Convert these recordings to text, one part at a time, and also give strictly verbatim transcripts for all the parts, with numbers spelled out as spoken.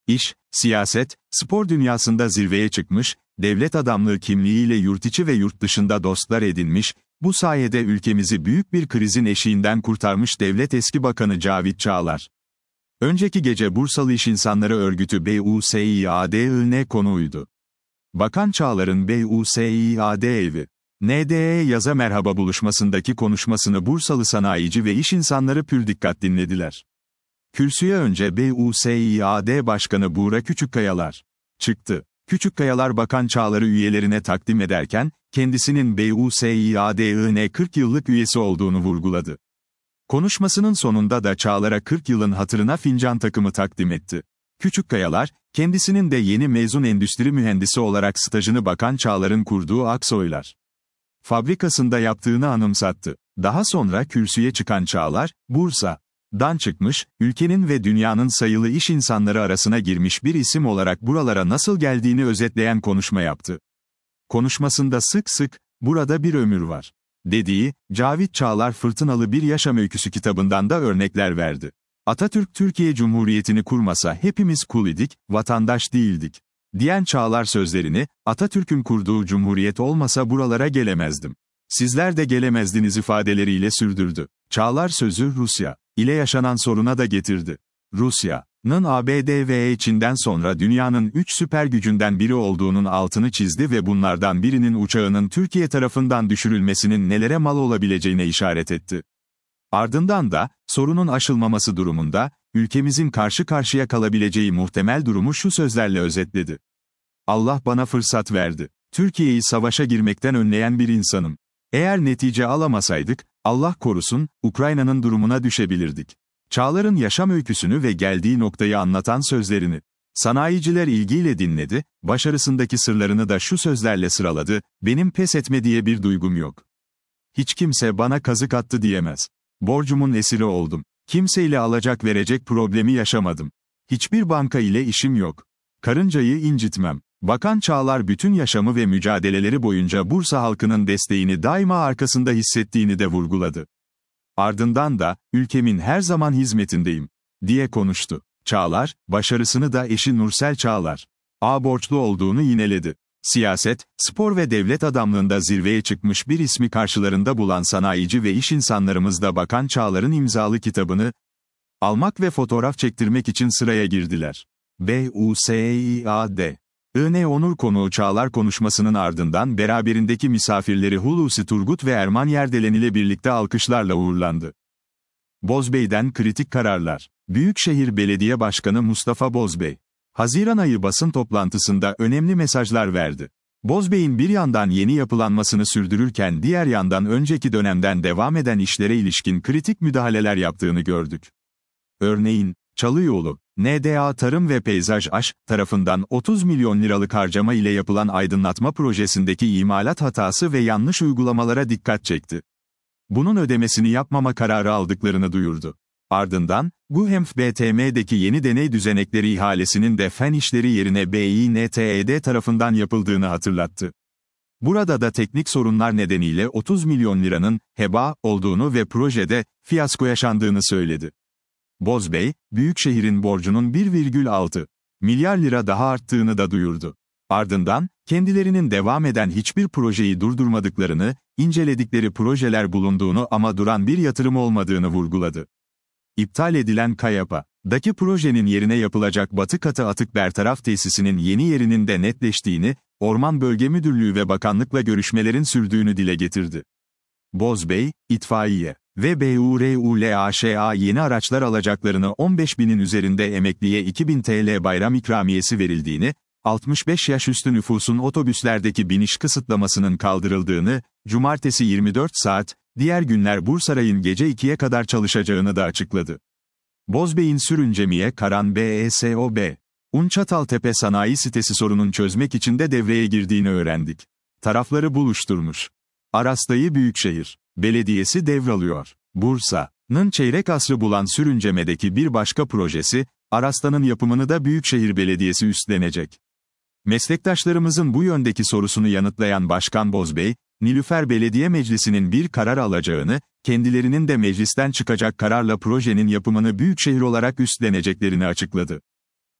İş, siyaset, spor dünyasında zirveye çıkmış, devlet adamlığı kimliğiyle yurt içi ve yurt dışında dostlar edinmiş, bu sayede ülkemizi büyük bir krizin eşiğinden kurtarmış Devlet Eski Bakanı Cavit Çağlar. Önceki gece Bursalı İş İnsanları Örgütü B U S İ A D İ N konuğuydu. Bakan Çağlar'ın B U S İ A D evi, N D E yaza merhaba buluşmasındaki konuşmasını Bursalı sanayici ve iş insanları pür dikkat dinlediler. Kürsüye önce B U S İ A D Başkanı Buğra Küçükkayalar çıktı. Küçükkayalar Bakan Çağlar'ı üyelerine takdim ederken, kendisinin B U S İ A D İ N kırk yıllık üyesi olduğunu vurguladı. Konuşmasının sonunda da Çağlar'a kırk yılın hatırına fincan takımı takdim etti. Küçükkayalar, kendisinin de yeni mezun endüstri mühendisi olarak stajını Bakan Çağlar'ın kurduğu Aksoylar fabrikasında yaptığını anımsattı. Daha sonra kürsüye çıkan Çağlar, Bursa'dan çıkmış, ülkenin ve dünyanın sayılı iş insanları arasına girmiş bir isim olarak buralara nasıl geldiğini özetleyen konuşma yaptı. Konuşmasında sık sık, "Burada bir ömür var" dediği, Cavit Çağlar Fırtınalı Bir Yaşam Öyküsü kitabından da örnekler verdi. Atatürk Türkiye Cumhuriyeti'ni kurmasa hepimiz kul idik, vatandaş değildik diyen Çağlar sözlerini, Atatürk'ün kurduğu cumhuriyet olmasa buralara gelemezdim. Sizler de gelemezdiniz ifadeleriyle sürdürdü. Çağlar sözü Rusya ile yaşanan soruna da getirdi. Rusya'nın A B D ve Çin'den sonra dünyanın üç süper gücünden biri olduğunun altını çizdi ve bunlardan birinin uçağının Türkiye tarafından düşürülmesinin nelere mal olabileceğine işaret etti. Ardından da, sorunun aşılmaması durumunda, ülkemizin karşı karşıya kalabileceği muhtemel durumu şu sözlerle özetledi. Allah bana fırsat verdi. Türkiye'yi savaşa girmekten önleyen bir insanım. Eğer netice alamasaydık, Allah korusun, Ukrayna'nın durumuna düşebilirdik. Çağlar'ın yaşam öyküsünü ve geldiği noktayı anlatan sözlerini sanayiciler ilgiyle dinledi, başarısındaki sırlarını da şu sözlerle sıraladı, benim pes etme diye bir duygum yok. Hiç kimse bana kazık attı diyemez. Borcumun esiri oldum. Kimseyle alacak verecek problemi yaşamadım. Hiçbir banka ile işim yok. Karıncayı incitmem. Bakan Çağlar bütün yaşamı ve mücadeleleri boyunca Bursa halkının desteğini daima arkasında hissettiğini de vurguladı. Ardından da, ülkemin her zaman hizmetindeyim diye konuştu. Çağlar, başarısını da eşi Nursel Çağlar A borçlu olduğunu yineledi. Siyaset, spor ve devlet adamlığında zirveye çıkmış bir ismi karşılarında bulan sanayici ve iş insanlarımız da Bakan Çağlar'ın imzalı kitabını almak ve fotoğraf çektirmek için sıraya girdiler. B U S İ A D İ N onur konuğu Çağlar konuşmasının ardından beraberindeki misafirleri Hulusi Turgut ve Erman Yerdelen ile birlikte alkışlarla uğurlandı. Bozbey'den kritik kararlar. Büyükşehir Belediye Başkanı Mustafa Bozbey, Haziran ayı basın toplantısında önemli mesajlar verdi. Bozbey'in bir yandan yeni yapılanmasını sürdürürken diğer yandan önceki dönemden devam eden işlere ilişkin kritik müdahaleler yaptığını gördük. Örneğin, Çalıyolu, N D A Tarım ve Peyzaj A Ş tarafından otuz milyon liralık harcama ile yapılan aydınlatma projesindeki imalat hatası ve yanlış uygulamalara dikkat çekti. Bunun ödemesini yapmama kararı aldıklarını duyurdu. Ardından, GUHEMF B T M'deki yeni deney düzenekleri ihalesinin de fen işleri yerine B İ N T E D tarafından yapıldığını hatırlattı. Burada da teknik sorunlar nedeniyle otuz milyon liranın heba olduğunu ve projede fiyasko yaşandığını söyledi. Bozbey, Büyükşehir'in borcunun bir virgül altı milyar lira daha arttığını da duyurdu. Ardından, kendilerinin devam eden hiçbir projeyi durdurmadıklarını, inceledikleri projeler bulunduğunu ama duran bir yatırım olmadığını vurguladı. İptal edilen Kayapa'daki projenin yerine yapılacak Batı Katı Atık Bertaraf Tesisinin yeni yerinin de netleştiğini, Orman Bölge Müdürlüğü ve bakanlıkla görüşmelerin sürdüğünü dile getirdi. Bozbey, itfaiye ve B U R U L A Ş A yeni araçlar alacaklarını on beş binin üzerinde emekliye iki bin TL bayram ikramiyesi verildiğini, altmış beş yaş üstü nüfusun otobüslerdeki biniş kısıtlamasının kaldırıldığını, cumartesi yirmi dört saat, diğer günler Bursaray'ın gece ikiye kadar çalışacağını da açıkladı. Bozbey'in Sürüncemiye Karan B E S O B, Unçataltepe Sanayi Sitesi sorunun çözmek için de devreye girdiğini öğrendik. Tarafları buluşturmuş. Arasta'yı Büyükşehir Belediyesi devralıyor. Bursa'nın çeyrek asrı bulan Sürünceme'deki bir başka projesi, Arasta'nın yapımını da Büyükşehir Belediyesi üstlenecek. Meslektaşlarımızın bu yöndeki sorusunu yanıtlayan Başkan Bozbey, Nilüfer Belediye Meclisi'nin bir karar alacağını, kendilerinin de meclisten çıkacak kararla projenin yapımını Büyükşehir olarak üstleneceklerini açıkladı.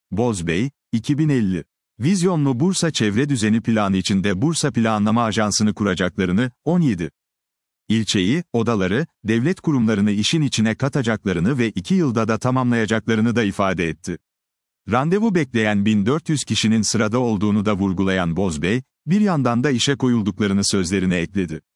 Bozbey, iki bin elli. Vizyonlu Bursa Çevre Düzeni Planı içinde Bursa Planlama Ajansı'nı kuracaklarını, on yedi. İlçeyi, odaları, devlet kurumlarını işin içine katacaklarını ve iki yılda da tamamlayacaklarını da ifade etti. Randevu bekleyen bin dört yüz kişinin sırada olduğunu da vurgulayan Bozbey, bir yandan da işe koyulduklarını sözlerine ekledi.